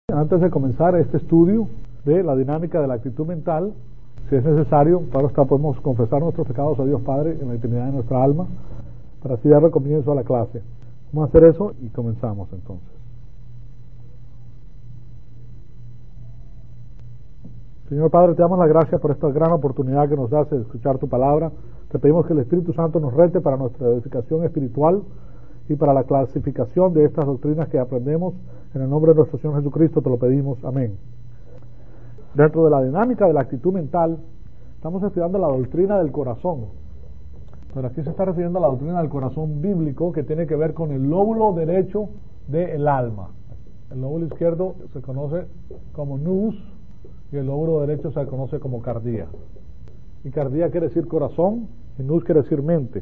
Antes de comenzar este estudio de la dinámica de la actitud mental, si es necesario, claro está, podemos confesar nuestros pecados a Dios Padre en la intimidad de nuestra alma, para así darle comienzo a la clase. Vamos a hacer eso y comenzamos entonces. Señor Padre, te damos las gracias por esta gran oportunidad que nos das de escuchar tu palabra. Te pedimos que el Espíritu Santo nos rete para nuestra edificación espiritual y para la clasificación de estas doctrinas que aprendemos. En el nombre de nuestro Señor Jesucristo te lo pedimos. Amén. Dentro de la dinámica de la actitud mental, estamos estudiando la doctrina del corazón. Pero aquí se está refiriendo a la doctrina del corazón bíblico, que tiene que ver con el lóbulo derecho del alma. El lóbulo izquierdo se conoce como nous y el lóbulo derecho se conoce como cardía. Y cardía quiere decir corazón y nous quiere decir mente.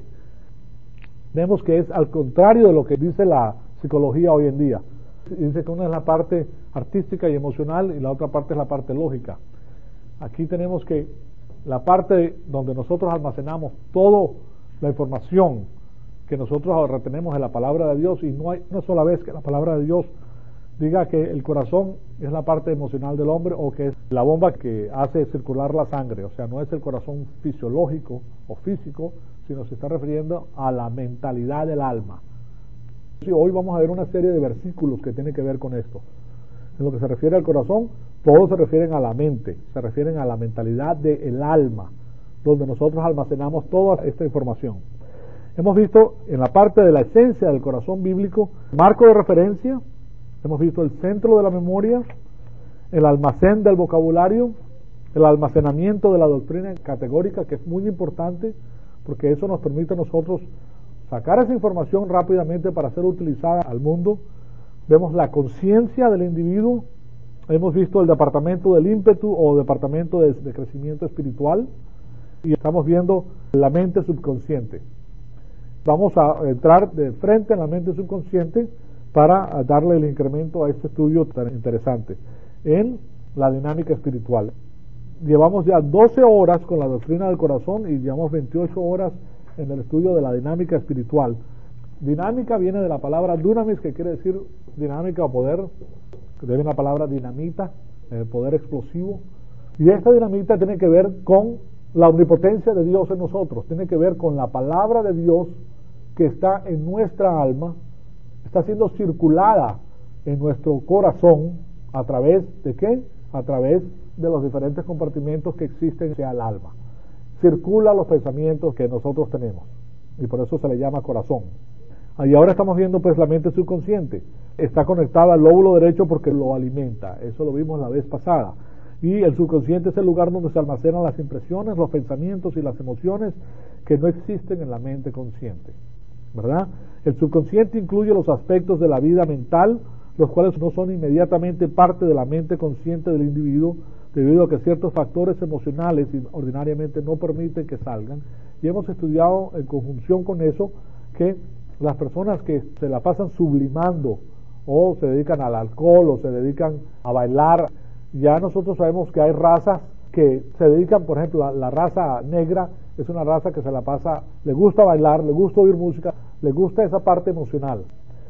Vemos que es al contrario de lo que dice la psicología hoy en día. Dice que una es la parte artística y emocional y la otra parte es la parte lógica. Aquí tenemos que la parte donde nosotros almacenamos toda la información que nosotros retenemos de la palabra de Dios, y no hay una sola vez que la palabra de Dios diga que el corazón es la parte emocional del hombre o que es la bomba que hace circular la sangre. O sea, no es el corazón fisiológico o físico, sino se está refiriendo a la mentalidad del alma. Hoy vamos a ver una serie de versículos que tienen que ver con esto. En lo que se refiere al corazón, todos se refieren a la mente, se refieren a la mentalidad del alma, donde nosotros almacenamos toda esta información. Hemos visto en la parte de la esencia del corazón bíblico, marco de referencia, hemos visto el centro de la memoria, el almacén del vocabulario, el almacenamiento de la doctrina categórica, que es muy importante, porque eso nos permite a nosotros sacar esa información rápidamente para ser utilizada al mundo. Vemos la conciencia del individuo, hemos visto el departamento del ímpetu o departamento de crecimiento espiritual, y estamos viendo la mente subconsciente. Vamos a entrar de frente en la mente subconsciente para darle el incremento a este estudio tan interesante en la dinámica espiritual. Llevamos ya 12 horas con la doctrina del corazón y llevamos 28 horas en el estudio de la dinámica espiritual. Dinámica viene de la palabra dunamis, que quiere decir dinámica o poder, que viene la palabra dinamita, poder explosivo. Y esta dinamita tiene que ver con la omnipotencia de Dios en nosotros, tiene que ver con la palabra de Dios que está en nuestra alma, está siendo circulada en nuestro corazón a través de ¿qué? A través de los diferentes compartimentos que existen en el alma. Circula los pensamientos que nosotros tenemos y por eso se le llama corazón. Y ahora estamos viendo pues la mente subconsciente. Está conectada al lóbulo derecho porque lo alimenta, eso lo vimos la vez pasada. Y el subconsciente es el lugar donde se almacenan las impresiones, los pensamientos y las emociones que no existen en la mente consciente, ¿verdad? El subconsciente incluye los aspectos de la vida mental, los cuales no son inmediatamente parte de la mente consciente del individuo, debido a que ciertos factores emocionales ordinariamente no permiten que salgan. Y hemos estudiado en conjunción con eso que las personas que se la pasan sublimando o se dedican al alcohol o se dedican a bailar, ya nosotros sabemos que hay razas que se dedican, por ejemplo, la raza negra es una raza que se la pasa, le gusta bailar, le gusta oír música, le gusta esa parte emocional.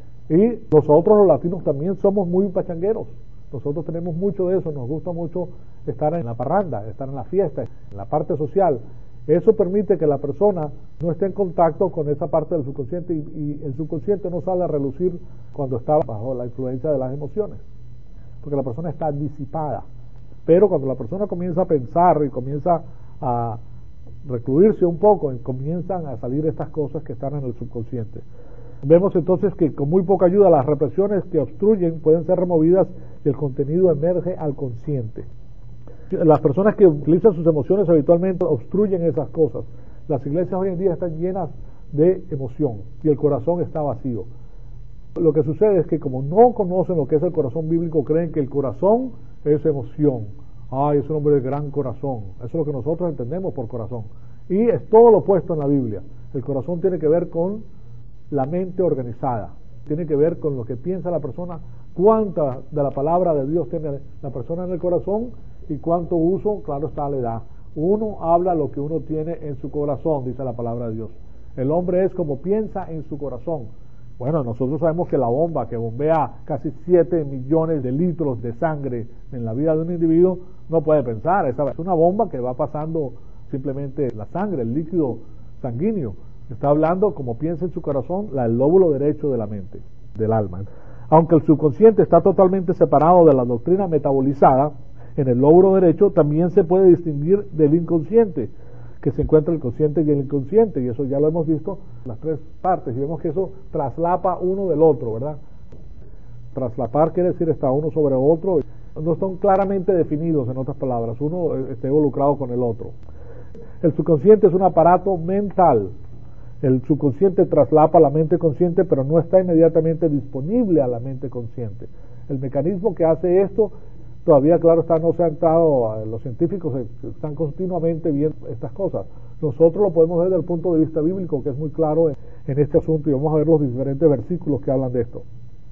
Y nosotros los latinos también somos muy pachangueros. Nosotros tenemos mucho de eso, nos gusta mucho estar en la parranda, estar en la fiesta, en la parte social. Eso permite que la persona no esté en contacto con esa parte del subconsciente y el subconsciente no sale a relucir cuando está bajo la influencia de las emociones, porque la persona está disipada. Pero cuando la persona comienza a pensar y comienza a recluirse un poco, comienzan a salir estas cosas que están en el subconsciente. Vemos entonces que con muy poca ayuda las represiones que obstruyen pueden ser removidas y el contenido emerge al consciente. Las personas que utilizan sus emociones habitualmente obstruyen esas cosas. Las iglesias hoy en día están llenas de emoción y el corazón está vacío. Lo que sucede es que como no conocen lo que es el corazón bíblico, creen que el corazón es emoción. Ay, es un hombre de gran corazón. Eso es lo que nosotros entendemos por corazón. Y es todo lo opuesto en la Biblia. El corazón tiene que ver con la mente organizada, tiene que ver con lo que piensa la persona, cuánta de la palabra de Dios tiene la persona en el corazón y cuánto uso, claro está, le da. Uno habla lo que uno tiene en su corazón, dice la palabra de Dios. El hombre es como piensa en su corazón. Bueno, nosotros sabemos que la bomba que bombea casi 7 millones de litros de sangre en la vida de un individuo no puede pensar. Esa es una bomba que va pasando simplemente la sangre, el líquido sanguíneo. Está hablando, como piensa en su corazón, el lóbulo derecho de la mente, del alma. Aunque el subconsciente está totalmente separado de la doctrina metabolizada, en el lóbulo derecho también se puede distinguir del inconsciente, que se encuentra el consciente y el inconsciente, y eso ya lo hemos visto en las tres partes, y vemos que eso traslapa uno del otro, ¿verdad? Traslapar quiere decir está uno sobre otro, no son claramente definidos, en otras palabras, uno está involucrado con el otro. El subconsciente es un aparato mental. El subconsciente traslapa a la mente consciente, pero no está inmediatamente disponible a la mente consciente. El mecanismo que hace esto, todavía, claro está, no se ha entrado, los científicos están continuamente viendo estas cosas. Nosotros lo podemos ver desde el punto de vista bíblico, que es muy claro en este asunto, y vamos a ver los diferentes versículos que hablan de esto.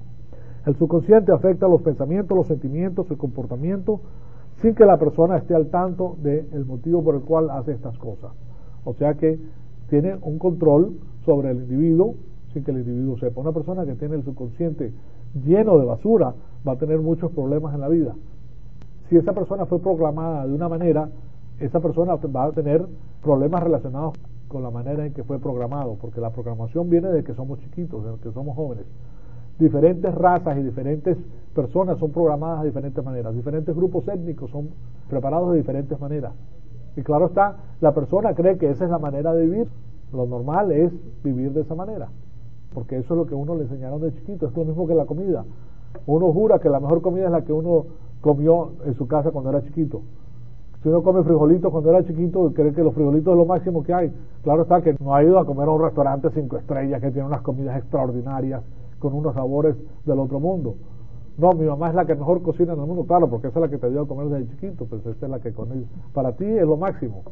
El subconsciente afecta los pensamientos, los sentimientos, el comportamiento, sin que la persona esté al tanto del motivo por el cual hace estas cosas. O sea que tiene un control sobre el individuo sin que el individuo sepa. Una persona que tiene el subconsciente lleno de basura va a tener muchos problemas en la vida. Si esa persona fue programada de una manera, esa persona va a tener problemas relacionados con la manera en que fue programado, porque la programación viene de que somos chiquitos, de que somos jóvenes. Diferentes razas y diferentes personas son programadas de diferentes maneras, diferentes grupos étnicos son preparados de diferentes maneras. Y claro está, la persona cree que esa es la manera de vivir. Lo normal es vivir de esa manera, porque eso es lo que uno le enseñaron de chiquito. Es lo mismo que la comida. Uno jura que la mejor comida es la que uno comió en su casa cuando era chiquito. Si uno come frijolitos cuando era chiquito, cree que los frijolitos es lo máximo que hay. Claro está que no ha ido a comer a un restaurante 5 estrellas que tiene unas comidas extraordinarias con unos sabores del otro mundo. No, mi mamá es la que mejor cocina en el mundo, claro, porque esa es la que te dio a comer desde chiquito, pues esa es la que conoces. Para ti es lo máximo.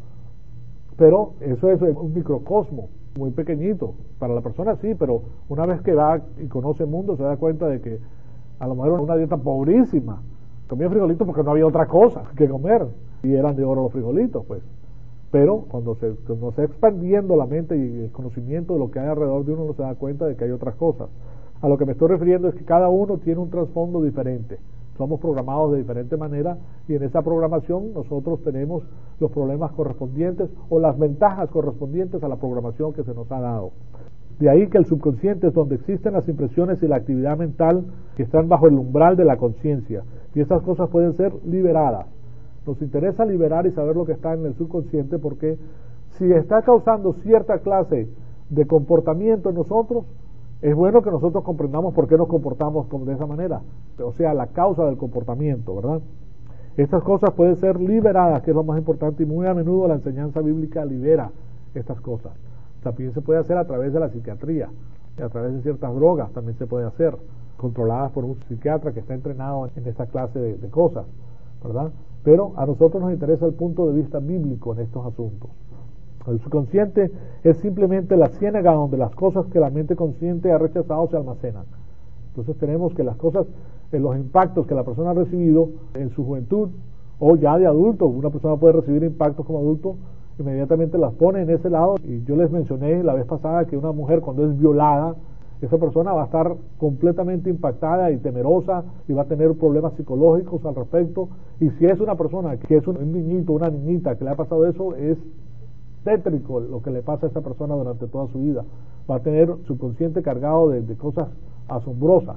Pero eso es un microcosmo muy pequeñito. Para la persona sí, pero una vez que va y conoce el mundo se da cuenta de que a lo mejor una dieta pobrísima. Comía frijolitos porque no había otra cosa que comer y eran de oro los frijolitos, pues. Pero cuando se está expandiendo la mente y el conocimiento de lo que hay alrededor de uno se da cuenta de que hay otras cosas. A lo que me estoy refiriendo es que cada uno tiene un trasfondo diferente. Somos programados de diferente manera y en esa programación nosotros tenemos los problemas correspondientes o las ventajas correspondientes a la programación que se nos ha dado. De ahí que el subconsciente es donde existen las impresiones y la actividad mental que están bajo el umbral de la conciencia, y esas cosas pueden ser liberadas. Nos interesa liberar y saber lo que está en el subconsciente, porque si está causando cierta clase de comportamiento en nosotros, es bueno que nosotros comprendamos por qué nos comportamos de esa manera, o sea, la causa del comportamiento, ¿verdad? Estas cosas pueden ser liberadas, que es lo más importante, y muy a menudo la enseñanza bíblica libera estas cosas. También se puede hacer a través de la psiquiatría, a través de ciertas drogas también se puede hacer, controladas por un psiquiatra que está entrenado en esta clase de cosas, ¿verdad? Pero a nosotros nos interesa el punto de vista bíblico en estos asuntos. El subconsciente es simplemente la ciénaga donde las cosas que la mente consciente ha rechazado se almacenan. Entonces tenemos que las cosas, los impactos que la persona ha recibido en su juventud o ya de adulto, una persona puede recibir impactos como adulto, inmediatamente las pone en ese lado. Y yo les mencioné la vez pasada que una mujer cuando es violada, esa persona va a estar completamente impactada y temerosa y va a tener problemas psicológicos al respecto. Y si es una persona que es un niñito, una niñita que le ha pasado eso, es tétrico lo que le pasa a esa persona durante toda su vida. Va a tener su consciente cargado de cosas asombrosas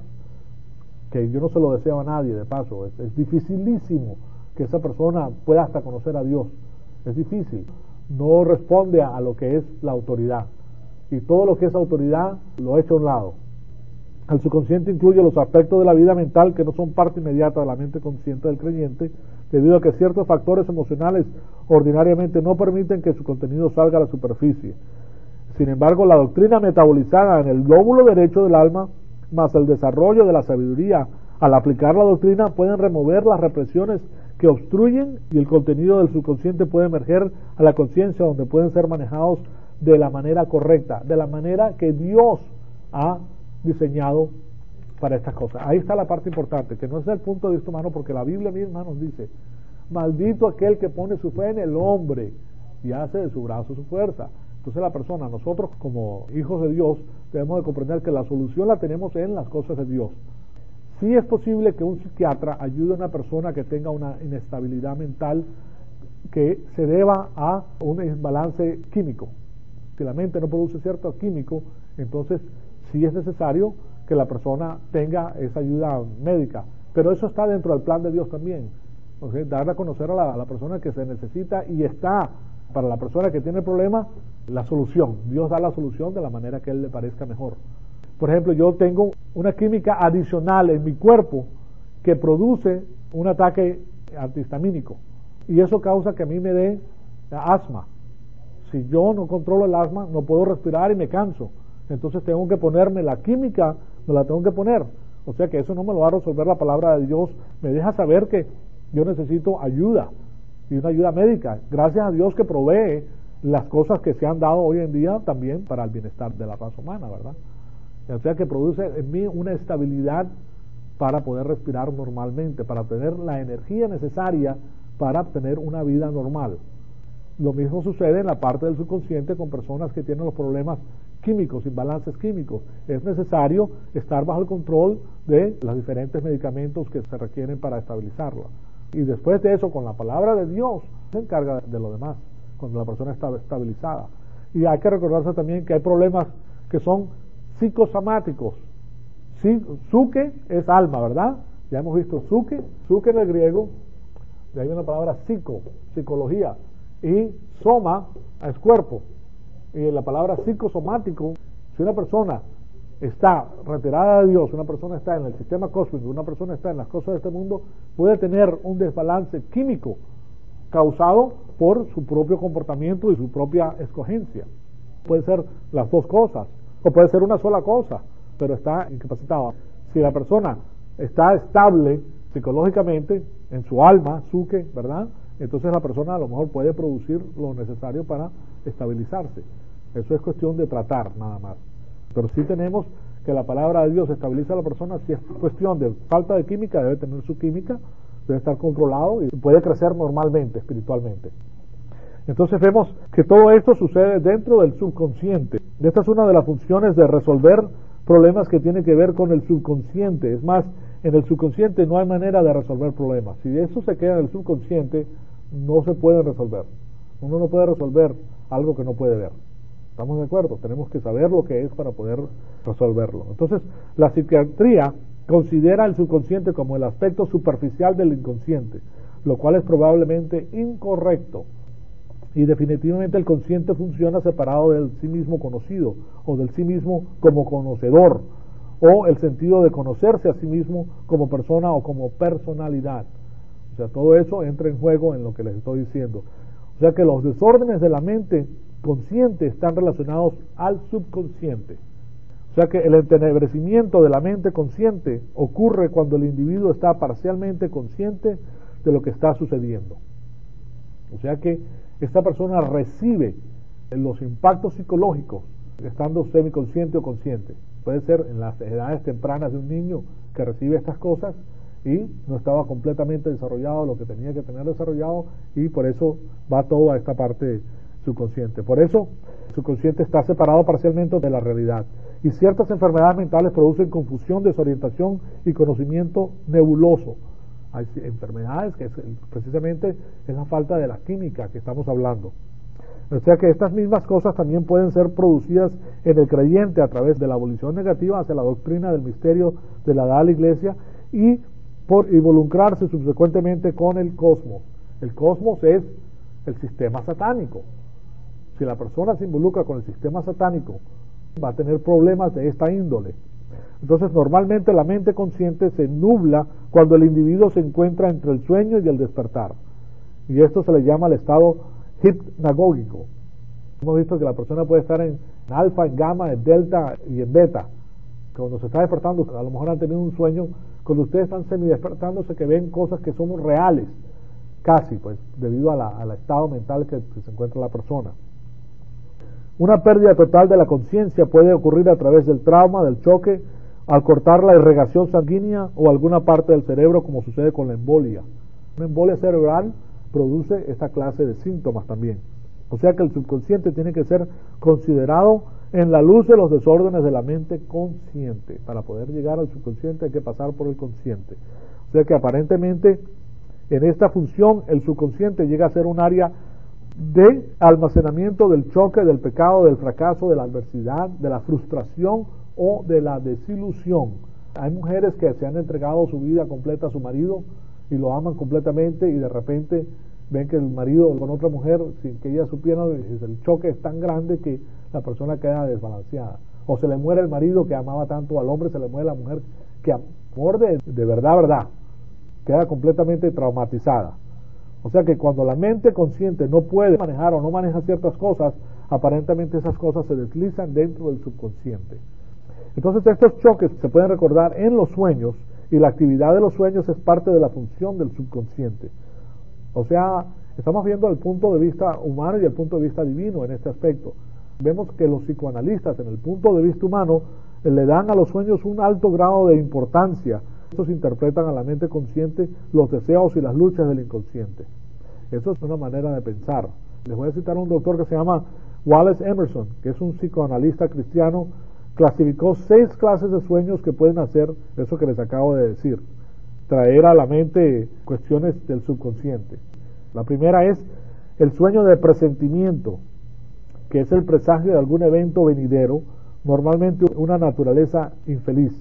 que yo no se lo deseo a nadie, de paso. Es dificilísimo que esa persona pueda hasta conocer a Dios. Es difícil. No responde a lo que es la autoridad, y todo lo que es autoridad lo echa a un lado. El subconsciente incluye los aspectos de la vida mental que no son parte inmediata de la mente consciente del creyente, debido a que ciertos factores emocionales ordinariamente no permiten que su contenido salga a la superficie. Sin embargo, la doctrina metabolizada en el lóbulo derecho del alma, más el desarrollo de la sabiduría al aplicar la doctrina, pueden remover las represiones que obstruyen, y el contenido del subconsciente puede emerger a la conciencia, donde pueden ser manejados de la manera correcta, de la manera que Dios ha diseñado para estas cosas. Ahí está la parte importante, que no es el punto de vista humano, porque la Biblia misma nos dice: maldito aquel que pone su fe en el hombre y hace de su brazo su fuerza. Entonces la persona, nosotros como hijos de Dios, debemos de comprender que la solución la tenemos en las cosas de Dios. Sí es posible que un psiquiatra ayude a una persona que tenga una inestabilidad mental que se deba a un desbalance químico. Si la mente no produce cierto químico, entonces sí es necesario que la persona tenga esa ayuda médica. Pero eso está dentro del plan de Dios también. ¿Okay? Darle a conocer a la persona que se necesita y está para la persona que tiene el problema la solución. Dios da la solución de la manera que a él le parezca mejor. Por ejemplo, yo tengo una química adicional en mi cuerpo que produce un ataque antihistamínico y eso causa que a mí me dé asma. Si yo no controlo el asma, no puedo respirar y me canso. Entonces tengo que ponerme la química, me la tengo que poner. O sea que eso no me lo va a resolver la palabra de Dios. Me deja saber que yo necesito ayuda y una ayuda médica. Gracias a Dios que provee las cosas que se han dado hoy en día también para el bienestar de la raza humana, ¿verdad? O sea que produce en mí una estabilidad para poder respirar normalmente, para tener la energía necesaria para tener una vida normal. Lo mismo sucede en la parte del subconsciente con personas que tienen los problemas químicos, imbalances químicos. Es necesario estar bajo el control de los diferentes medicamentos que se requieren para estabilizarlo. Y después de eso, con la palabra de Dios, se encarga de lo demás, cuando la persona está estabilizada. Y hay que recordarse también que hay problemas que son psicosomáticos. Psuque es alma, ¿verdad? Ya hemos visto psuque en el griego, de ahí viene la palabra psicología, y soma es cuerpo. Y la palabra psicosomático, si una persona está retirada de Dios, una persona está en el sistema cósmico, una persona está en las cosas de este mundo, puede tener un desbalance químico causado por su propio comportamiento y su propia escogencia. Puede ser las dos cosas, o puede ser una sola cosa, pero está incapacitado. Si la persona está estable psicológicamente, en su alma, psuque, ¿verdad? Entonces la persona a lo mejor puede producir lo necesario para estabilizarse. Eso es cuestión de tratar nada más. Pero sí tenemos que la palabra de Dios estabiliza a la persona. Si es cuestión de falta de química, debe tener su química, debe estar controlado y puede crecer normalmente, espiritualmente. Entonces vemos que todo esto sucede dentro del subconsciente. Esta es una de las funciones de resolver problemas que tienen que ver con el subconsciente. Es más, en el subconsciente no hay manera de resolver problemas. Si eso se queda en el subconsciente, no se puede resolver. Uno no puede resolver algo que no puede ver. ¿Estamos de acuerdo? Tenemos que saber lo que es para poder resolverlo. Entonces, la psiquiatría considera el subconsciente como el aspecto superficial del inconsciente, lo cual es probablemente incorrecto. Y definitivamente el consciente funciona separado del sí mismo conocido, o del sí mismo como conocedor, o el sentido de conocerse a sí mismo como persona o como personalidad. O sea, todo eso entra en juego en lo que les estoy diciendo. O sea que los desórdenes de la mente consciente están relacionados al subconsciente. O sea que el entenebrecimiento de la mente consciente ocurre cuando el individuo está parcialmente consciente de lo que está sucediendo. O sea que esta persona recibe los impactos psicológicos estando semiconsciente o consciente. Puede ser en las edades tempranas de un niño que recibe estas cosas y no estaba completamente desarrollado lo que tenía que tener desarrollado, y por eso va todo a esta parte subconsciente. Por eso el subconsciente está separado parcialmente de la realidad, y ciertas enfermedades mentales producen confusión, desorientación y conocimiento nebuloso. Hay enfermedades que precisamente es la falta de la química que estamos hablando. O sea que estas mismas cosas también pueden ser producidas en el creyente a través de la abolición negativa hacia la doctrina del misterio de la edad de la iglesia, y por involucrarse subsecuentemente con el cosmos. El cosmos es el sistema satánico. Si la persona se involucra con el sistema satánico, va a tener problemas de esta índole. Entonces, normalmente la mente consciente se nubla cuando el individuo se encuentra entre el sueño y el despertar. Y esto se le llama el estado hipnagógico. Hemos visto que la persona puede estar en alfa, en gamma, en delta y en beta. Cuando se está despertando, a lo mejor han tenido un sueño, cuando ustedes están semidespertándose, que ven cosas que son reales, casi, pues, debido al estado mental que se encuentra la persona. Una pérdida total de la conciencia puede ocurrir a través del trauma, del choque, al cortar la irrigación sanguínea o alguna parte del cerebro, como sucede con la embolia. Una embolia cerebral produce esta clase de síntomas también. O sea que el subconsciente tiene que ser considerado en la luz de los desórdenes de la mente consciente. Para poder llegar al subconsciente hay que pasar por el consciente. O sea que aparentemente en esta función el subconsciente llega a ser un área de almacenamiento del choque, del pecado, del fracaso, de la adversidad, de la frustración o de la desilusión. Hay mujeres que se han entregado su vida completa a su marido y lo aman completamente y de repente ven que el marido con otra mujer, sin que ella supiera, el choque es tan grande que la persona queda desbalanceada. O se le muere el marido que amaba tanto al hombre, se le muere la mujer que amor de verdad, queda completamente traumatizada. O sea que cuando la mente consciente no puede manejar o no maneja ciertas cosas, aparentemente esas cosas se deslizan dentro del subconsciente. Entonces estos choques se pueden recordar en los sueños y la actividad de los sueños es parte de la función del subconsciente. O sea, estamos viendo el punto de vista humano y el punto de vista divino en este aspecto. Vemos que los psicoanalistas en el punto de vista humano le dan a los sueños un alto grado de importancia. Estos interpretan a la mente consciente los deseos y las luchas del inconsciente. Eso es una manera de pensar. Les voy a citar a un doctor que se llama Wallace Emerson, que es un psicoanalista cristiano. Clasificó 6 clases de sueños que pueden hacer eso que les acabo de decir, traer a la mente cuestiones del subconsciente. La primera es el sueño de presentimiento, que es el presagio de algún evento venidero, normalmente una naturaleza infeliz.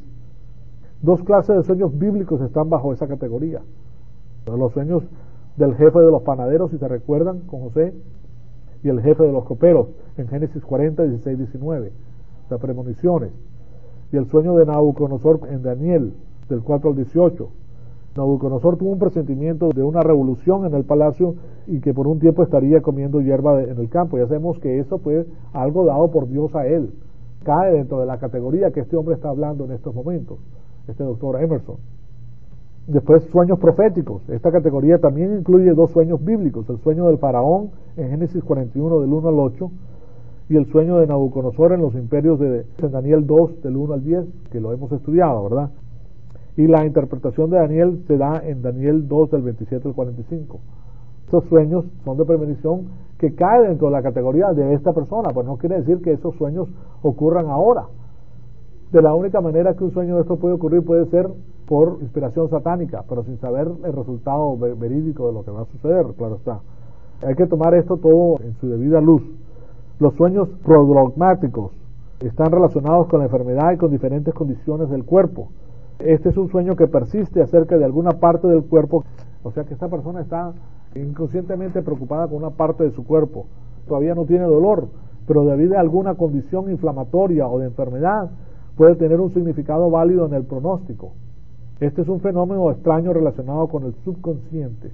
2 clases de sueños bíblicos están bajo esa categoría. Los sueños del jefe de los panaderos, si se recuerdan, con José, y el jefe de los coperos, en Génesis 40, 16, 19. Las premoniciones, y el sueño de Nabucodonosor en Daniel del 4 al 18. Nabucodonosor tuvo un presentimiento de una revolución en el palacio y que por un tiempo estaría comiendo hierba en el campo. Ya sabemos que eso fue algo dado por Dios a él, cae dentro de la categoría que este hombre está hablando en estos momentos, este doctor Emerson. Después, sueños proféticos. Esta categoría también incluye 2 sueños bíblicos: el sueño del faraón en Génesis 41 del 1 al 8 y el sueño de Nabucodonosor en los imperios de Daniel 2 del 1 al 10, que lo hemos estudiado, ¿verdad? Y la interpretación de Daniel se da en Daniel 2 del 27 al 45. Estos sueños son de premonición que caen dentro de la categoría de esta persona, pues no quiere decir que esos sueños ocurran ahora. De la única manera que un sueño de esto puede ocurrir puede ser por inspiración satánica, pero sin saber el resultado verídico de lo que va a suceder, claro está. Hay que tomar esto todo en su debida luz. Los sueños prodrogmáticos están relacionados con la enfermedad y con diferentes condiciones del cuerpo. Este es un sueño que persiste acerca de alguna parte del cuerpo, o sea que esta persona está inconscientemente preocupada con una parte de su cuerpo. Todavía no tiene dolor, pero debido a alguna condición inflamatoria o de enfermedad, puede tener un significado válido en el pronóstico. Este es un fenómeno extraño relacionado con el subconsciente.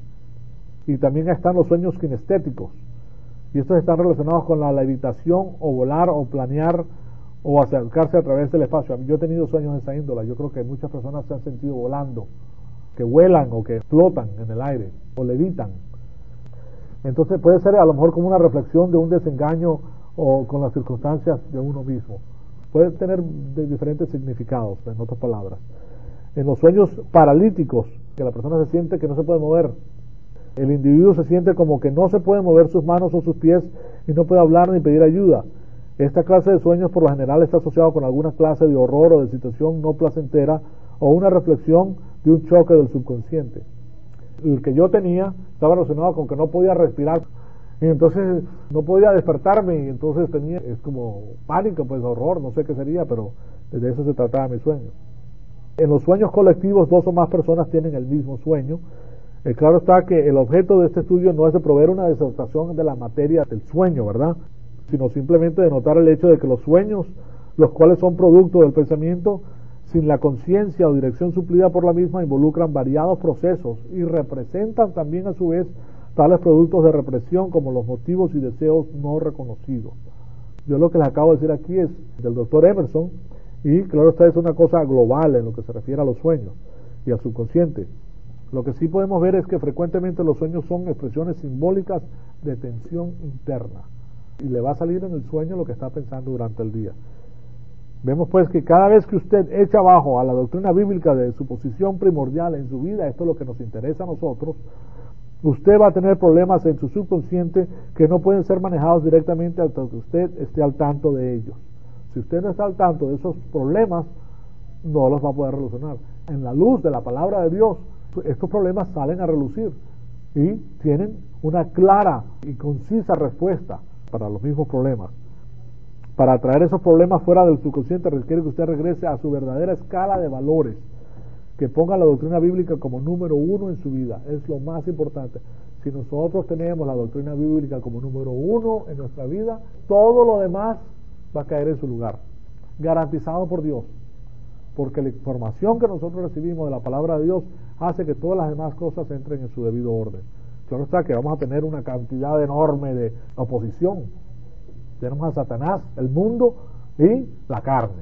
Y también están los sueños kinestéticos. Y estos están relacionados con la levitación o volar o planear o acercarse a través del espacio. Yo he tenido sueños de esa índole. Yo creo que muchas personas se han sentido volando, que vuelan o que flotan en el aire o levitan. Entonces puede ser a lo mejor como una reflexión de un desengaño o con las circunstancias de uno mismo. Puede tener diferentes significados, en otras palabras. En los sueños paralíticos, que la persona se siente que no se puede mover, el individuo se siente como que no se puede mover sus manos o sus pies y no puede hablar ni pedir ayuda. Esta clase de sueños por lo general está asociado con alguna clase de horror o de situación no placentera o una reflexión de un choque del subconsciente. El que yo tenía estaba relacionado con que no podía respirar y entonces no podía despertarme y entonces es como pánico, pues horror, no sé qué sería, pero de eso se trataba mi sueño. En los sueños colectivos 2 o más personas tienen el mismo sueño. Claro está que el objeto de este estudio no es de proveer una disertación de la materia del sueño, ¿verdad?, sino simplemente de notar el hecho de que los sueños, los cuales son producto del pensamiento, sin la conciencia o dirección suplida por la misma, involucran variados procesos y representan también a su vez tales productos de represión como los motivos y deseos no reconocidos. Yo lo que les acabo de decir aquí es del doctor Emerson, y claro está, es una cosa global en lo que se refiere a los sueños y al subconsciente. Lo que sí podemos ver es que frecuentemente los sueños son expresiones simbólicas de tensión interna y le va a salir en el sueño lo que está pensando durante el día. Vemos pues que cada vez que usted echa abajo a la doctrina bíblica de su posición primordial en su vida, esto es lo que nos interesa a nosotros, Usted va a tener problemas en su subconsciente que no pueden ser manejados directamente hasta que usted esté al tanto de ellos. Si usted no está al tanto de esos problemas, no los va a poder solucionar. En la luz de la palabra de Dios, estos problemas salen a relucir y tienen una clara y concisa respuesta para los mismos problemas. Para traer esos problemas fuera del subconsciente requiere que usted regrese a su verdadera escala de valores, que ponga la doctrina bíblica como número uno en su vida. Es lo más importante. Si nosotros tenemos la doctrina bíblica como número uno en nuestra vida, todo lo demás va a caer en su lugar, garantizado por Dios, porque la información que nosotros recibimos de la palabra de Dios hace que todas las demás cosas entren en su debido orden. Claro está que vamos a tener una cantidad enorme de oposición. Tenemos a Satanás, el mundo y la carne.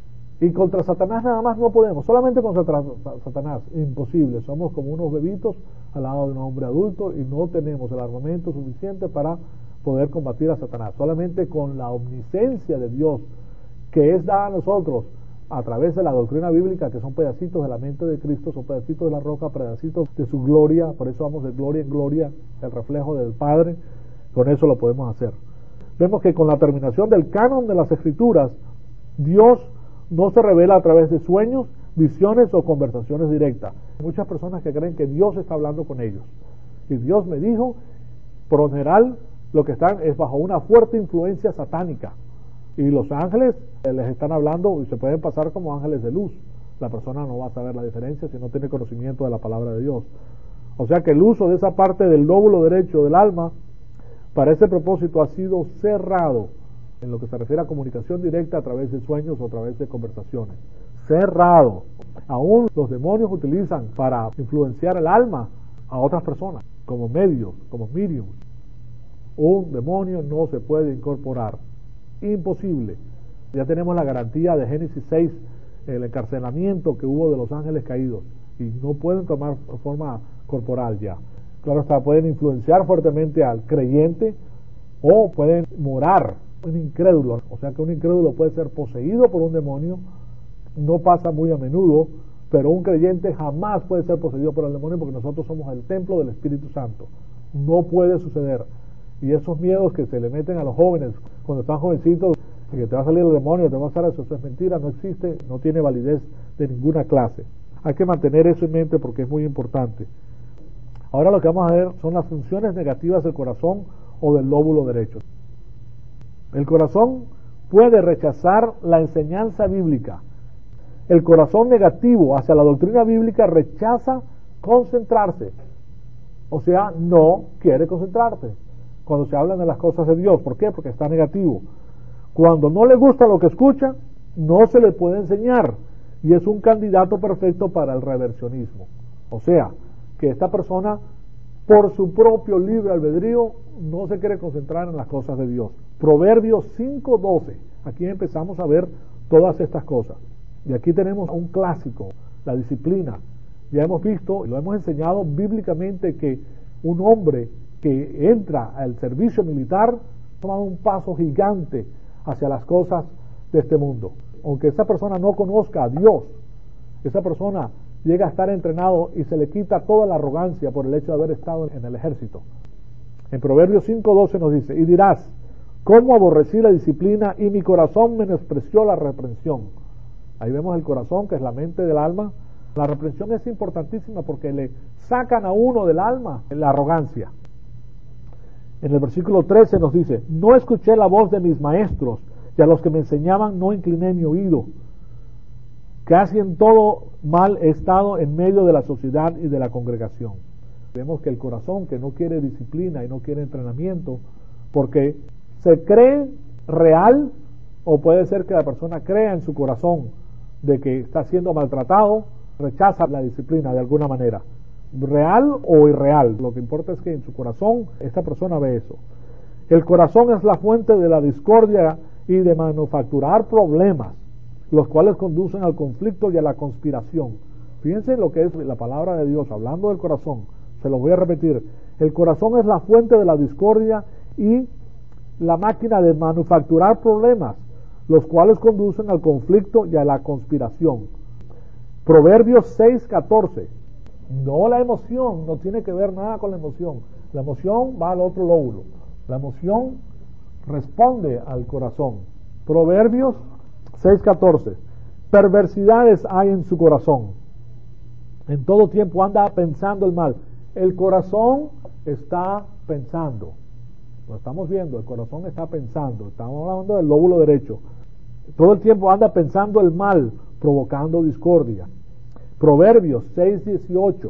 Y contra Satanás nada más no podemos, solamente contra Satanás, imposible. Somos como unos bebitos al lado de un hombre adulto y no tenemos el armamento suficiente para poder combatir a Satanás. Solamente con la omnisciencia de Dios, que es dada a nosotros a través de la doctrina bíblica, que son pedacitos de la mente de Cristo, son pedacitos de la roca, pedacitos de su gloria, por eso vamos de gloria en gloria, el reflejo del Padre, con eso lo podemos hacer. Vemos que con la terminación del canon de las Escrituras, Dios no se revela a través de sueños, visiones o conversaciones directas. Hay muchas personas que creen que Dios está hablando con ellos. Y Dios me dijo, por lo general, lo que están es bajo una fuerte influencia satánica. Y los ángeles les están hablando y se pueden pasar como ángeles de luz. La persona no va a saber la diferencia si no tiene conocimiento de la palabra de Dios. O sea que el uso de esa parte del lóbulo derecho del alma para ese propósito ha sido cerrado en lo que se refiere a comunicación directa a través de sueños o a través de conversaciones. Cerrado. Aún los demonios utilizan para influenciar el alma a otras personas como medios, como mediums. Un demonio no se puede incorporar. Imposible. Ya tenemos la garantía de Génesis 6, el encarcelamiento que hubo de los ángeles caídos, y no pueden tomar forma corporal ya. Claro está, pueden influenciar fuertemente al creyente o pueden morar un incrédulo. O sea que un incrédulo puede ser poseído por un demonio, no pasa muy a menudo, pero un creyente jamás puede ser poseído por el demonio porque nosotros somos el templo del Espíritu Santo. No puede suceder. Y esos miedos que se le meten a los jóvenes cuando están jovencitos, que te va a salir el demonio, te va a hacer eso es mentira, no existe, no tiene validez de ninguna clase. Hay que mantener eso en mente porque es muy importante. Ahora lo que vamos a ver son las funciones negativas del corazón o del lóbulo derecho. El corazón puede rechazar la enseñanza bíblica. El corazón negativo hacia la doctrina bíblica rechaza concentrarse. O sea, no quiere concentrarse cuando se hablan de las cosas de Dios. ¿Por qué? Porque está negativo. Cuando no le gusta lo que escucha, no se le puede enseñar y es un candidato perfecto para el reversionismo. O sea, que esta persona, por su propio libre albedrío, no se quiere concentrar en las cosas de Dios. Proverbios 5:12. Aquí empezamos a ver todas estas cosas. Y aquí tenemos un clásico, la disciplina. Ya hemos visto y lo hemos enseñado bíblicamente que un hombre que entra al servicio militar toma un paso gigante hacia las cosas de este mundo. Aunque esa persona no conozca a Dios, esa persona llega a estar entrenado y se le quita toda la arrogancia por el hecho de haber estado en el ejército. En Proverbios 5:12 nos dice, y dirás, ¿cómo aborrecí la disciplina y mi corazón menospreció la reprensión? Ahí vemos el corazón, que es la mente del alma. La reprensión es importantísima porque le sacan a uno del alma la arrogancia. En el versículo 13 nos dice, no escuché la voz de mis maestros, y a los que me enseñaban no incliné mi oído. Casi en todo mal he estado en medio de la sociedad y de la congregación. Vemos que el corazón que no quiere disciplina y no quiere entrenamiento, porque se cree real, o puede ser que la persona crea en su corazón de que está siendo maltratado, rechaza la disciplina de alguna manera. Real o irreal, lo que importa es que en su corazón esta persona ve eso. El corazón es la fuente de la discordia y de manufacturar problemas, los cuales conducen al conflicto y a la conspiración. Fíjense lo que es la palabra de Dios hablando del corazón. Se lo voy a repetir. El corazón es la fuente de la discordia y la máquina de manufacturar problemas, los cuales conducen al conflicto y a la conspiración. Proverbios 6:14 No la emoción, no tiene que ver nada con la emoción. La emoción va al otro lóbulo. La emoción responde al corazón. Proverbios 6:14. Perversidades hay en su corazón. En todo tiempo anda pensando el mal. El corazón está pensando. Lo estamos viendo, el corazón está pensando. Estamos hablando del lóbulo derecho. Todo el tiempo anda pensando el mal, provocando discordia. Proverbios 6:18.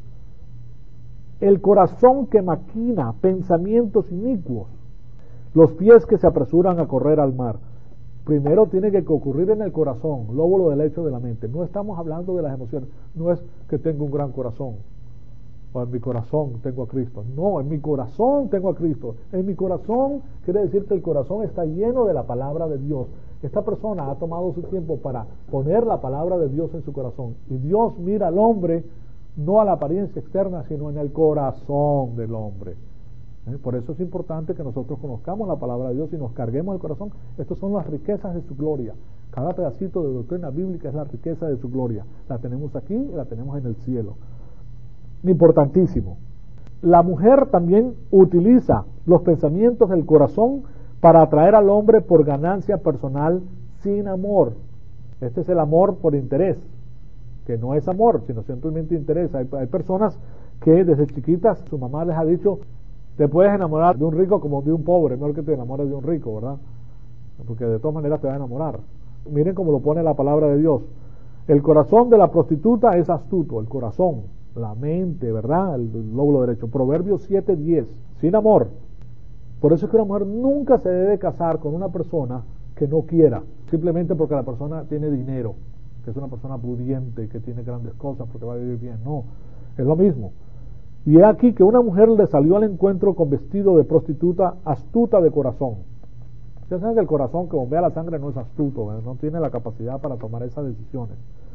El corazón que maquina pensamientos inicuos, los pies que se apresuran a correr al mar. Primero tiene que ocurrir en el corazón, lóbulo derecho de la mente. No estamos hablando de las emociones. No es que tengo un gran corazón, o en mi corazón tengo a Cristo. No, en mi corazón tengo a Cristo. En mi corazón quiere decir que el corazón está lleno de la palabra de Dios. Esta persona ha tomado su tiempo para poner la palabra de Dios en su corazón. Y Dios mira al hombre no a la apariencia externa, sino en el corazón del hombre. Por eso es importante que nosotros conozcamos la palabra de Dios y nos carguemos el corazón. Estas son las riquezas de su gloria. Cada pedacito de doctrina bíblica es la riqueza de su gloria. La tenemos aquí y la tenemos en el cielo. Importantísimo. La mujer también utiliza los pensamientos del corazón para atraer al hombre por ganancia personal sin amor. Este es el amor por interés, que no es amor, sino simplemente interés. Hay personas que desde chiquitas su mamá les ha dicho: te puedes enamorar de un rico como de un pobre, mejor que te enamores de un rico, ¿verdad? Porque de todas maneras te va a enamorar. Miren cómo lo pone la palabra de Dios. El corazón de la prostituta es astuto, el corazón, la mente, ¿verdad? El lóbulo derecho. Proverbios 7:10, sin amor. Por eso es que una mujer nunca se debe casar con una persona que no quiera, simplemente porque la persona tiene dinero, que es una persona pudiente, que tiene grandes cosas, porque va a vivir bien. No, es lo mismo. Y es aquí que una mujer le salió al encuentro con vestido de prostituta, astuta de corazón. Ustedes saben que el corazón que bombea la sangre no es astuto, ¿verdad? No tiene la capacidad para tomar esas decisiones.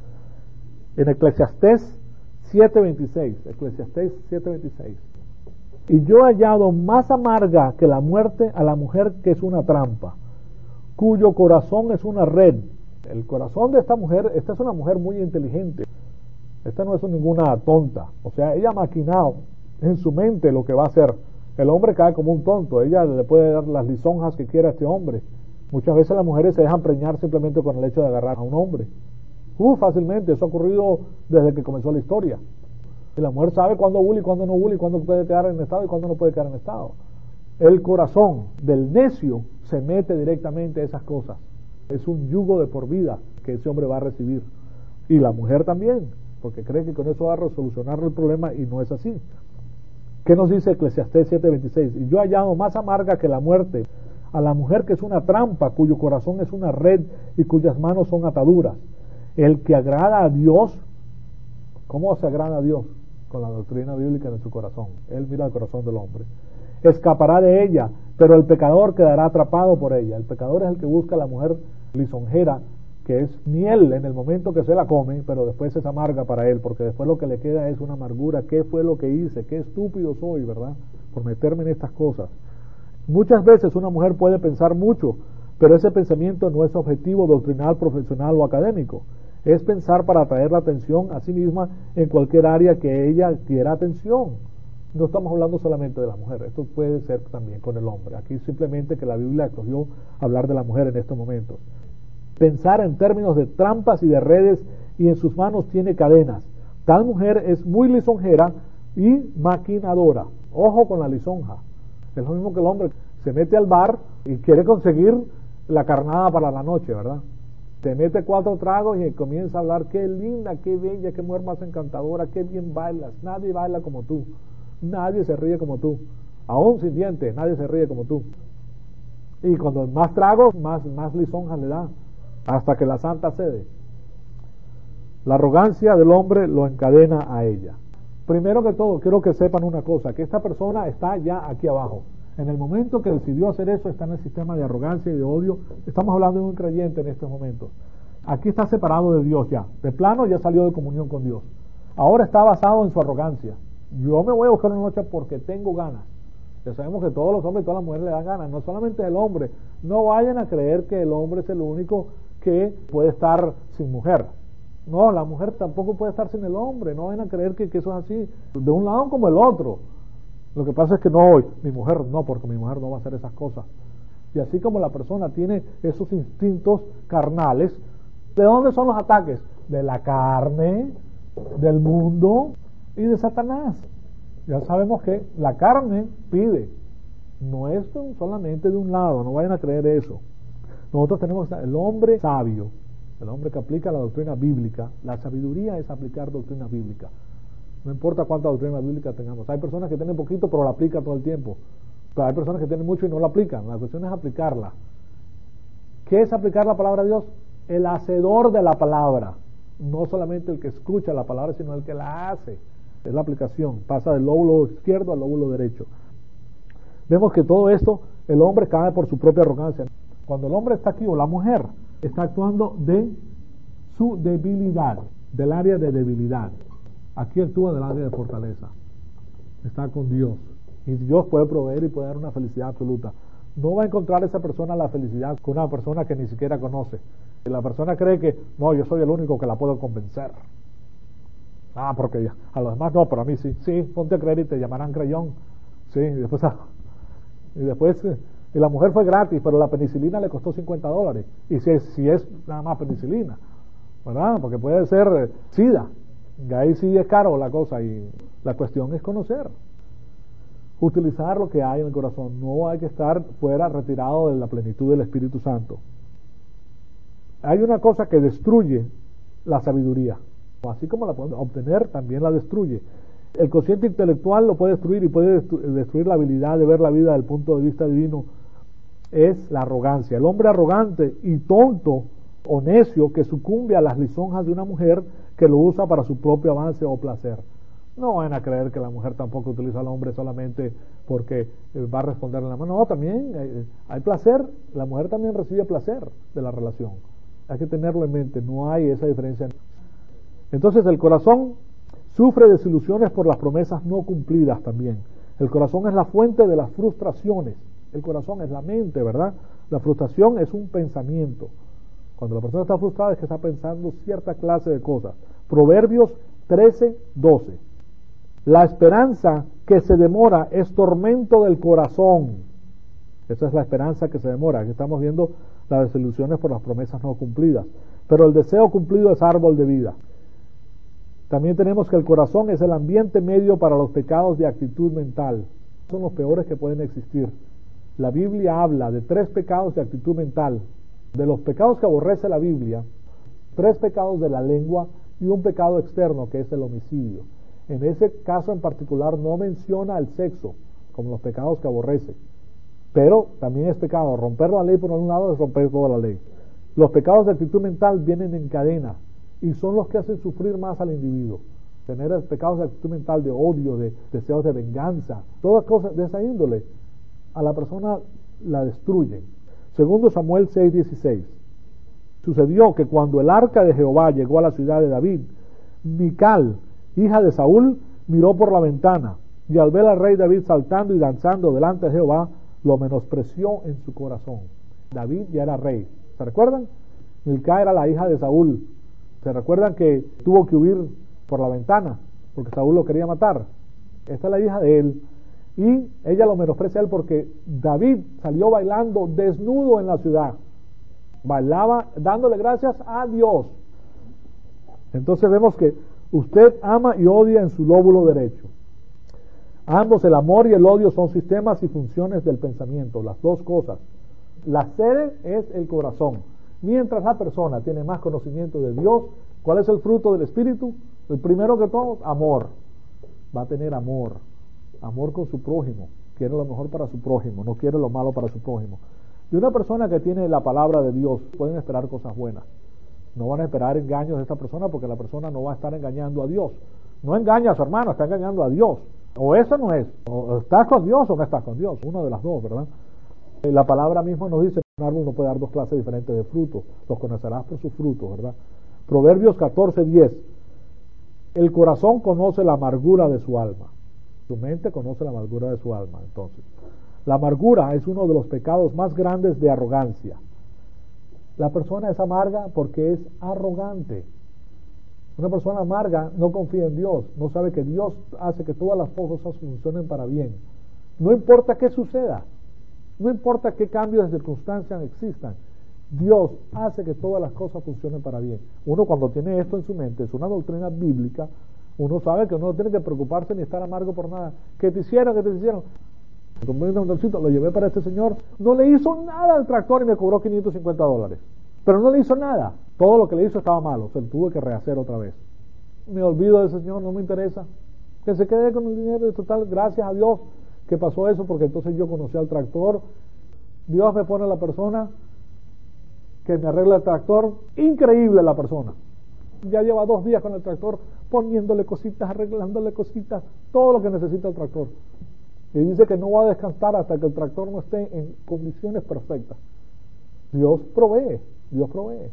En Eclesiastés 7:26, Eclesiastés 7:26. Y yo he hallado más amarga que la muerte a la mujer que es una trampa, cuyo corazón es una red. El corazón de esta mujer, esta es una mujer muy inteligente. Esta no es ninguna tonta. O sea, ella ha maquinado en su mente lo que va a hacer. El hombre cae como un tonto. Ella le puede dar las lisonjas que quiera a este hombre. Muchas veces las mujeres se dejan preñar simplemente con el hecho de agarrar a un hombre. Fácilmente. Eso ha ocurrido desde que comenzó la historia. Y la mujer sabe cuándo bully y cuándo no bully, cuándo puede quedar en estado y cuándo no puede quedar en estado. El corazón del necio se mete directamente a esas cosas. Es un yugo de por vida que ese hombre va a recibir. Y la mujer también, porque cree que con eso va a resolucionar el problema y no es así. ¿Qué nos dice Eclesiastés 7:26? Y yo he hallado más amarga que la muerte a la mujer que es una trampa, cuyo corazón es una red y cuyas manos son ataduras. El que agrada a Dios, ¿cómo se agrada a Dios? Con la doctrina bíblica en su corazón. Él mira el corazón del hombre. Escapará de ella, pero el pecador quedará atrapado por ella. El pecador es el que busca a la mujer lisonjera, que es miel en el momento que se la come, pero después es amarga para él, porque después lo que le queda es una amargura. ¿Qué fue lo que hice? Qué estúpido soy, ¿verdad? Por meterme en estas cosas. Muchas veces una mujer puede pensar mucho, pero ese pensamiento no es objetivo doctrinal, profesional o académico. Es pensar para atraer la atención a sí misma en cualquier área que ella quiera atención. No estamos hablando solamente de la mujer, esto puede ser también con el hombre. Aquí simplemente que la Biblia escogió hablar de la mujer en estos momentos. Pensar en términos de trampas y de redes, y en sus manos tiene cadenas. Tal mujer es muy lisonjera y maquinadora. Ojo con la lisonja. Es lo mismo que el hombre se mete al bar y quiere conseguir la carnada para la noche, ¿verdad? Te mete 4 tragos y comienza a hablar: qué linda, qué bella, qué mujer más encantadora, qué bien bailas. Nadie baila como tú. Nadie se ríe como tú. Aún sin dientes, nadie se ríe como tú. Y cuando más tragos, más lisonjas le da, hasta que la santa cede. La arrogancia del hombre lo encadena a ella. Primero que todo, quiero que sepan una cosa, que esta persona está ya aquí abajo. En el momento que decidió hacer eso, está en el sistema de arrogancia y de odio. Estamos hablando de un creyente en estos momentos. Aquí está separado de Dios ya. De plano ya salió de comunión con Dios. Ahora está basado en su arrogancia. Yo me voy a buscar una noche porque tengo ganas. Ya sabemos que todos los hombres y todas las mujeres le dan ganas. No solamente el hombre. No vayan a creer que el hombre es el único que puede estar sin mujer. No, la mujer tampoco puede estar sin el hombre, no van a creer que eso es así, de un lado como el otro. Lo que pasa es que no, mi mujer no, porque mi mujer no va a hacer esas cosas. Y así como la persona tiene esos instintos carnales, ¿de dónde son los ataques? De la carne, del mundo y de Satanás. Ya sabemos que la carne pide, no es solamente de un lado, no vayan a creer eso. Nosotros tenemos el hombre sabio, el hombre que aplica la doctrina bíblica. La sabiduría es aplicar doctrina bíblica. No importa cuánta doctrina bíblica tengamos. Hay personas que tienen poquito pero la aplican todo el tiempo. Pero hay personas que tienen mucho y no la aplican. La cuestión es aplicarla. ¿Qué es aplicar la palabra de Dios? El hacedor de la palabra. No solamente el que escucha la palabra, sino el que la hace. Es la aplicación. Pasa del lóbulo izquierdo al lóbulo derecho. Vemos que todo esto, el hombre cae por su propia arrogancia. Cuando el hombre está aquí, o la mujer, está actuando de su debilidad, del área de debilidad. Aquí actúa del área de fortaleza. Está con Dios. Y Dios puede proveer y puede dar una felicidad absoluta. No va a encontrar esa persona la felicidad con una persona que ni siquiera conoce. Y la persona cree que, no, yo soy el único que la puedo convencer. Porque a los demás no, pero a mí sí. Sí, ponte a creer y te llamarán creyón. Sí, y después y la mujer fue gratis, pero la penicilina le costó $50. Y si es nada más penicilina, ¿verdad? Porque puede ser SIDA. Y ahí sí es caro la cosa. Y la cuestión es conocer. Utilizar lo que hay en el corazón. No hay que estar fuera, retirado de la plenitud del Espíritu Santo. Hay una cosa que destruye la sabiduría. Así como la podemos obtener, también la destruye. El cociente intelectual lo puede destruir y puede destruir la habilidad de ver la vida desde el punto de vista divino. Es la arrogancia. El hombre arrogante y tonto o necio que sucumbe a las lisonjas de una mujer que lo usa para su propio avance o placer. No van a creer que la mujer tampoco utiliza al hombre solamente porque va a responderle la mano. No, también hay placer. La mujer también recibe placer de la relación. Hay que tenerlo en mente. No hay esa diferencia. Entonces el corazón sufre desilusiones por las promesas no cumplidas también. El corazón es la fuente de las frustraciones. El corazón es la mente, ¿verdad? La frustración es un pensamiento. Cuando la persona está frustrada es que está pensando cierta clase de cosas. Proverbios 13:12. La esperanza que se demora es tormento del corazón. Esa es la esperanza que se demora. Aquí estamos viendo las desilusiones por las promesas no cumplidas. Pero el deseo cumplido es árbol de vida. También tenemos que el corazón es el ambiente medio para los pecados de actitud mental. Son los peores que pueden existir. La Biblia habla de 3 pecados de actitud mental. De los pecados que aborrece la Biblia, 3 pecados de la lengua y un pecado externo que es el homicidio. En ese caso en particular no menciona el sexo como los pecados que aborrece. Pero también es pecado. Romper la ley por un lado es romper toda la ley. Los pecados de actitud mental vienen en cadena y son los que hacen sufrir más al individuo. Tener pecados de actitud mental, de odio, de deseos de venganza, todas cosas de esa índole, a la persona la destruyen. Segundo Samuel 6:16. Sucedió que cuando el arca de Jehová llegó a la ciudad de David, Mical, hija de Saúl, miró por la ventana y al ver al rey David saltando y danzando delante de Jehová, lo menospreció en su corazón. David ya era rey. ¿Se recuerdan? Mical era la hija de Saúl. ¿Se recuerdan que tuvo que huir por la ventana porque Saúl lo quería matar? Esta es la hija de él. Y ella lo menosprecia a él porque David salió bailando desnudo en la ciudad. Bailaba dándole gracias a Dios. Entonces vemos que usted ama y odia en su lóbulo derecho. Ambos, el amor y el odio, son sistemas y funciones del pensamiento, las dos cosas. La sede es el corazón. Mientras la persona tiene más conocimiento de Dios, ¿cuál es el fruto del Espíritu? El primero que todo, amor. Va a tener amor. Amor con su prójimo. Quiere lo mejor para su prójimo, no quiere lo malo para su prójimo. De una persona que tiene la palabra de Dios, pueden esperar cosas buenas. No van a esperar engaños de esta persona porque la persona no va a estar engañando a Dios. No engaña a su hermano, está engañando a Dios. O eso no es. O estás con Dios o no estás con Dios. Una de las dos, ¿verdad? La palabra misma nos dice que un árbol no puede dar 2 clases diferentes de frutos. Los conocerás por sus frutos, ¿verdad? Proverbios 14:10. El corazón conoce la amargura de su alma. Su mente conoce la amargura de su alma. Entonces, la amargura es uno de los pecados más grandes de arrogancia. La persona es amarga porque es arrogante. Una persona amarga no confía en Dios, no sabe que Dios hace que todas las cosas funcionen para bien. No importa qué suceda, no importa qué cambios de circunstancias existan, Dios hace que todas las cosas funcionen para bien. Uno cuando tiene esto en su mente, es una doctrina bíblica, uno sabe que uno no tiene que preocuparse ni estar amargo por nada. ¿Qué te hicieron? ¿Qué te hicieron? Tomé un tractorcito, lo llevé para este señor, no le hizo nada al tractor y me cobró $550. Pero no le hizo nada. Todo lo que le hizo estaba malo, se lo tuvo que rehacer otra vez. Me olvido de ese señor, no me interesa. Que se quede con el dinero y total, gracias a Dios que pasó eso, porque entonces yo conocí al tractor. Dios me pone a la persona que me arregla el tractor, increíble la persona. Ya lleva 2 días con el tractor, poniéndole cositas, arreglándole cositas, todo lo que necesita el tractor. Y dice que no va a descansar hasta que el tractor no esté en condiciones perfectas. Dios provee, Dios provee.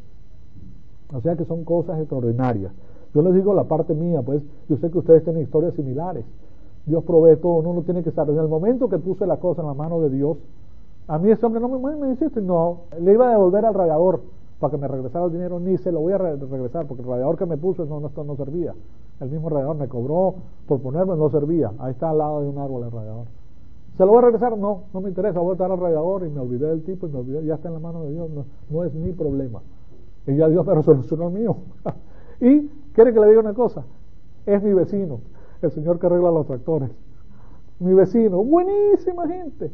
O sea que son cosas extraordinarias. Yo les digo la parte mía, pues yo sé que ustedes tienen historias similares. Dios provee todo, uno no tiene que estar. En el momento que puse la cosa en la mano de Dios, a mí ese hombre no me hiciste, no, le iba a devolver al radiador para que me regresara el dinero, ni se lo voy a regresar, porque el radiador que me puso no servía. El mismo radiador me cobró por ponerme, no servía. Ahí está al lado de un árbol el radiador. ¿Se lo voy a regresar? No me interesa, voy a estar al radiador y me olvidé del tipo y me olvidé, ya está en la mano de Dios, no es mi problema. Y ya Dios me resolucionó el mío. Y quiere que le diga una cosa, es mi vecino, el señor que arregla los tractores. Mi vecino, buenísima gente.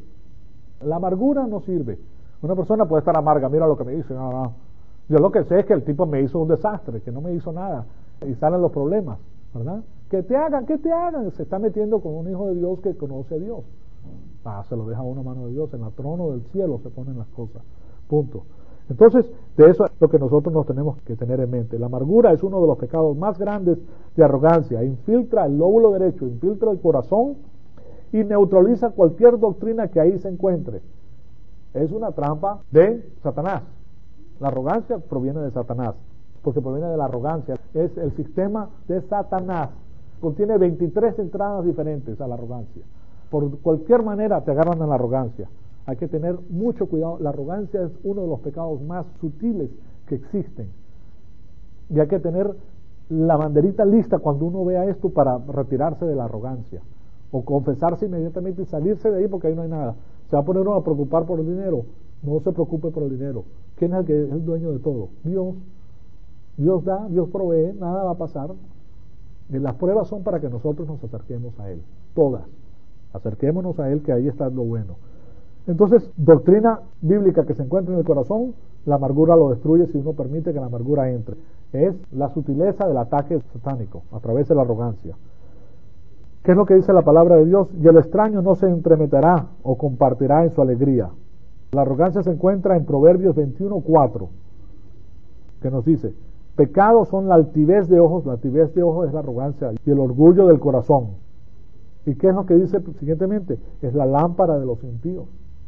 La amargura no sirve. Una persona puede estar amarga, mira lo que me hizo. No. Yo lo que sé es que el tipo me hizo un desastre, que no me hizo nada. Y salen los problemas, ¿verdad? Que te hagan. Se está metiendo con un hijo de Dios que conoce a Dios. Se lo deja a una mano de Dios. En el trono del cielo se ponen las cosas. Punto. Entonces, de eso es lo que nosotros nos tenemos que tener en mente. La amargura es uno de los pecados más grandes de arrogancia. Infiltra el lóbulo derecho, infiltra el corazón y neutraliza cualquier doctrina que ahí se encuentre. Es una trampa de Satanás. La arrogancia proviene de Satanás, porque proviene de la arrogancia. Es el sistema de Satanás. Contiene 23 entradas diferentes a la arrogancia. Por cualquier manera te agarran a la arrogancia. Hay que tener mucho cuidado. La arrogancia es uno de los pecados más sutiles que existen. Y hay que tener la banderita lista cuando uno vea esto para retirarse de la arrogancia. O confesarse inmediatamente y salirse de ahí porque ahí no hay nada. Se va a poner uno a preocupar por el dinero. No se preocupe por el dinero. ¿Quién es el que es el dueño de todo? Dios. Dios da, Dios provee, nada va a pasar. Y las pruebas son para que nosotros nos acerquemos a Él. Todas. Acerquémonos a Él, que ahí está lo bueno. Entonces, doctrina bíblica que se encuentra en el corazón, la amargura lo destruye si uno permite que la amargura entre. Es la sutileza del ataque satánico a través de la arrogancia. ¿Qué es lo que dice la palabra de Dios? Y el extraño no se entremeterá o compartirá en su alegría. La arrogancia se encuentra en Proverbios 21:4, que nos dice: pecados son la altivez de ojos es la arrogancia, y el orgullo del corazón. ¿Y qué es lo que dice siguientemente? Es la lámpara de los impíos.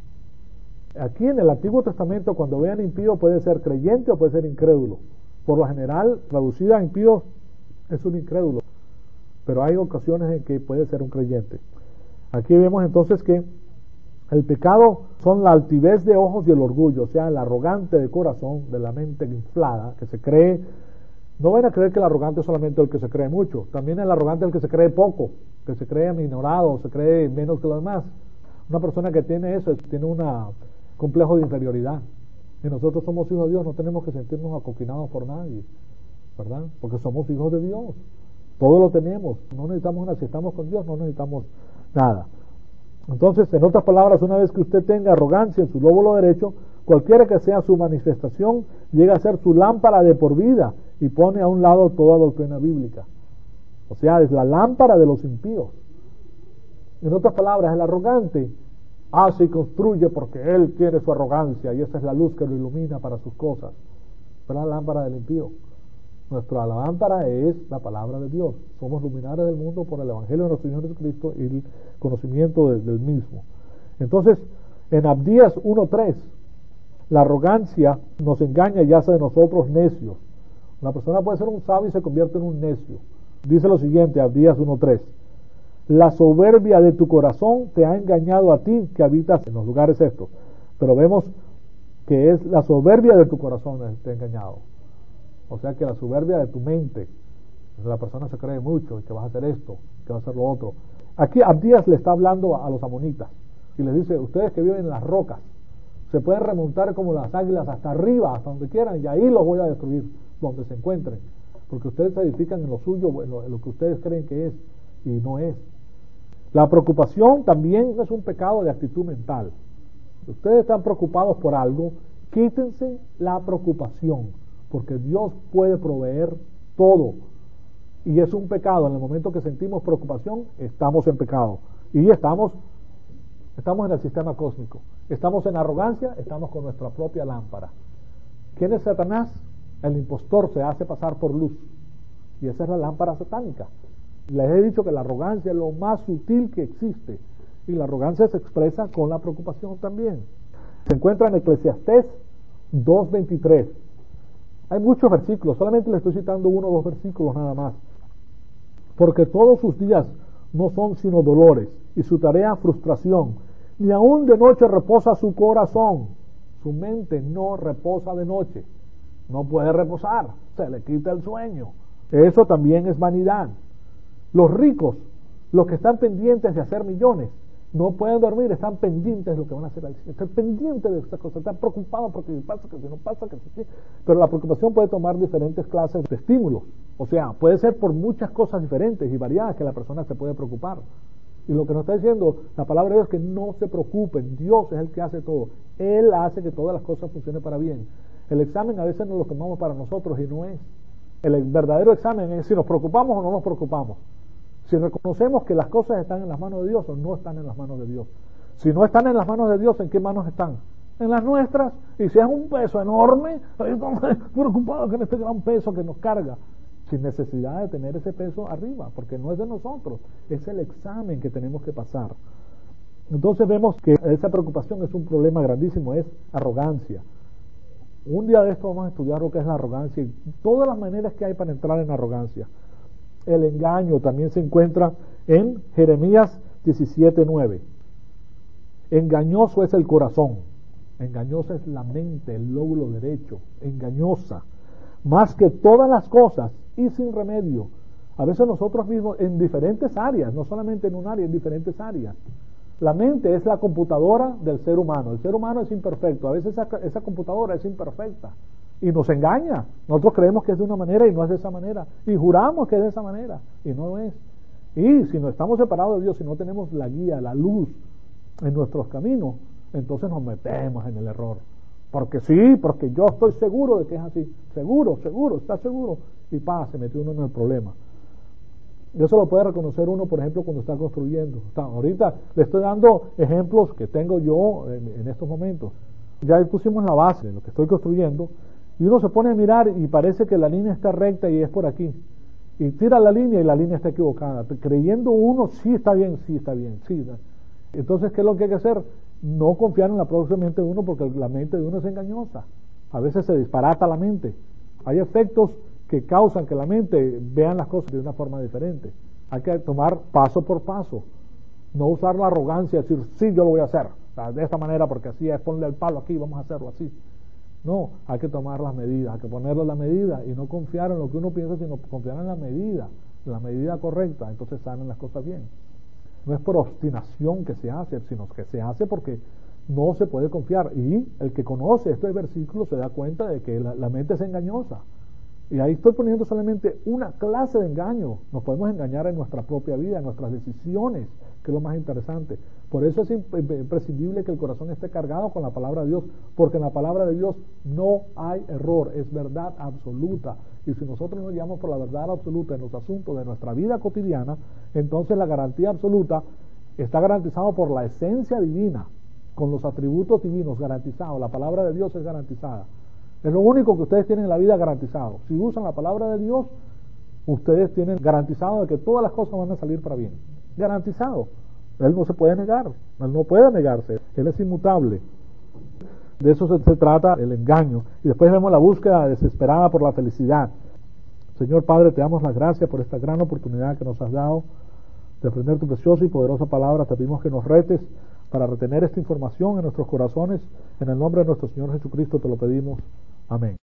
Aquí en el Antiguo Testamento, cuando vean impío, puede ser creyente o puede ser incrédulo. Por lo general, traducida a impío es un incrédulo, pero hay ocasiones en que puede ser un creyente. Aquí vemos entonces que el pecado son la altivez de ojos y el orgullo, o sea, el arrogante de corazón, de la mente inflada, que se cree. No van a creer que el arrogante es solamente el que se cree mucho, también el arrogante es el que se cree poco, que se cree aminorado, se cree menos que los demás. Una persona que tiene eso tiene un complejo de inferioridad. Y nosotros somos hijos de Dios, no tenemos que sentirnos acoquinados por nadie, ¿verdad? Porque somos hijos de Dios. Todo lo tenemos, no necesitamos nada. Si estamos con Dios no necesitamos nada. Entonces, en otras palabras, una vez que usted tenga arrogancia en su lóbulo derecho, cualquiera que sea su manifestación, llega a ser su lámpara de por vida y pone a un lado toda doctrina bíblica. O sea, es la lámpara de los impíos. En otras palabras, el arrogante hace y construye porque él quiere su arrogancia y esa es la luz que lo ilumina para sus cosas. Pero la lámpara del impío. Nuestra lámpara es la palabra de Dios. Somos luminares del mundo por el Evangelio de nuestro Señor Jesucristo y el conocimiento del mismo. Entonces, en Abdías 1:3, la arrogancia nos engaña y hace de nosotros necios. Una persona puede ser un sabio y se convierte en un necio. Dice lo siguiente, Abdías 1:3: la soberbia de tu corazón te ha engañado a ti que habitas en los lugares estos. Pero vemos que es la soberbia de tu corazón que te ha engañado. O sea que la soberbia de tu mente La persona se cree mucho, que vas a hacer esto, que va a hacer lo otro. Aquí Abdías le está hablando a los amonitas y les dice: ustedes que viven en las rocas se pueden remontar como las águilas hasta arriba, hasta donde quieran, y ahí los voy a destruir, donde se encuentren, porque ustedes se edifican en lo suyo, en lo que ustedes creen que es, y no es. La preocupación también es un pecado de actitud mental. Si ustedes están preocupados por algo, quítense la preocupación, porque Dios puede proveer todo. Y es un pecado. En el momento que sentimos preocupación, estamos en pecado. Y estamos en el sistema cósmico. Estamos en arrogancia, estamos con nuestra propia lámpara. ¿Quién es Satanás? El impostor se hace pasar por luz. Y esa es la lámpara satánica. Les he dicho que la arrogancia es lo más sutil que existe. Y la arrogancia se expresa con la preocupación también. Se encuentra en Eclesiastés 2:23. Hay muchos versículos, solamente le estoy citando 1 o 2 versículos nada más. Porque todos sus días no son sino dolores, y su tarea frustración. Ni aun de noche reposa su corazón. Su mente no reposa de noche. No puede reposar, se le quita el sueño. Eso también es vanidad. Los ricos, los que están pendientes de hacer millones, no pueden dormir, están pendientes de lo que van a hacer, están pendientes de estas cosas, están preocupados porque si pasa, que si no pasa, que si. Pero la preocupación puede tomar diferentes clases de estímulos. O sea, puede ser por muchas cosas diferentes y variadas que la persona se puede preocupar. Y lo que nos está diciendo la palabra de Dios es que no se preocupen. Dios es el que hace todo. Él hace que todas las cosas funcionen para bien. El examen a veces nos lo tomamos para nosotros y no es. El verdadero examen es si nos preocupamos o no nos preocupamos. Si reconocemos que las cosas están en las manos de Dios o no están en las manos de Dios. Si no están en las manos de Dios, ¿en qué manos están? En las nuestras. Y si es un peso enorme, estamos preocupados con este gran peso que nos carga, sin necesidad de tener ese peso arriba, porque no es de nosotros, es el examen que tenemos que pasar. Entonces vemos que esa preocupación es un problema grandísimo, es arrogancia. Un día de esto vamos a estudiar lo que es la arrogancia y todas las maneras que hay para entrar en arrogancia. El engaño también se encuentra en Jeremías 17:9. Engañoso es el corazón, engañosa es la mente, el lóbulo derecho, engañosa, más que todas las cosas y sin remedio. A veces nosotros mismos en diferentes áreas, no solamente en un área, en diferentes áreas. La mente es la computadora del ser humano. El ser humano es imperfecto, a veces esa computadora es imperfecta y nos engaña. Nosotros creemos que es de una manera y no es de esa manera, y juramos que es de esa manera y no lo es. Y si no estamos separados de Dios, si no tenemos la guía, la luz en nuestros caminos, entonces nos metemos en el error. Porque sí, porque yo estoy seguro de que es así. Seguro, está seguro. Y se metió uno en el problema. Y eso lo puede reconocer uno, por ejemplo, cuando está construyendo. Ahorita le estoy dando ejemplos que tengo yo en estos momentos. Ya pusimos la base de lo que estoy construyendo y uno se pone a mirar y parece que la línea está recta y es por aquí. Y tira la línea y la línea está equivocada. Creyendo uno, sí está bien. Entonces, ¿qué es lo que hay que hacer? No confiar en la propia mente de uno, porque la mente de uno es engañosa. A veces se disparata la mente. Hay efectos que causan que la mente vean las cosas de una forma diferente. Hay que tomar paso por paso. No usar la arrogancia, decir, sí, yo lo voy a hacer de esta manera, porque así es, ponle el palo aquí, vamos a hacerlo así. No, hay que tomar las medidas, hay que ponerle la medida y no confiar en lo que uno piensa, sino confiar en la medida correcta. Entonces salen las cosas bien. No es por obstinación que se hace, sino que se hace porque no se puede confiar. Y el que conoce estos versículos se da cuenta de que la mente es engañosa. Y ahí estoy poniendo solamente una clase de engaño. Nos podemos engañar en nuestra propia vida, en nuestras decisiones, que es lo más interesante. Por eso es imprescindible que el corazón esté cargado con la palabra de Dios, porque en la palabra de Dios no hay error, es verdad absoluta. Y si nosotros nos guiamos por la verdad absoluta en los asuntos de nuestra vida cotidiana, entonces la garantía absoluta está garantizada por la esencia divina, con los atributos divinos garantizados. La palabra de Dios es garantizada. Es lo único que ustedes tienen en la vida garantizado. Si usan la palabra de Dios, ustedes tienen garantizado de que todas las cosas van a salir para bien. Garantizado. Él no se puede negar. Él no puede negarse. Él es inmutable. De eso se trata el engaño. Y después vemos la búsqueda desesperada por la felicidad. Señor Padre, te damos las gracias por esta gran oportunidad que nos has dado de aprender tu preciosa y poderosa palabra. Te pedimos que nos retes para retener esta información en nuestros corazones. En el nombre de nuestro Señor Jesucristo te lo pedimos. Amén.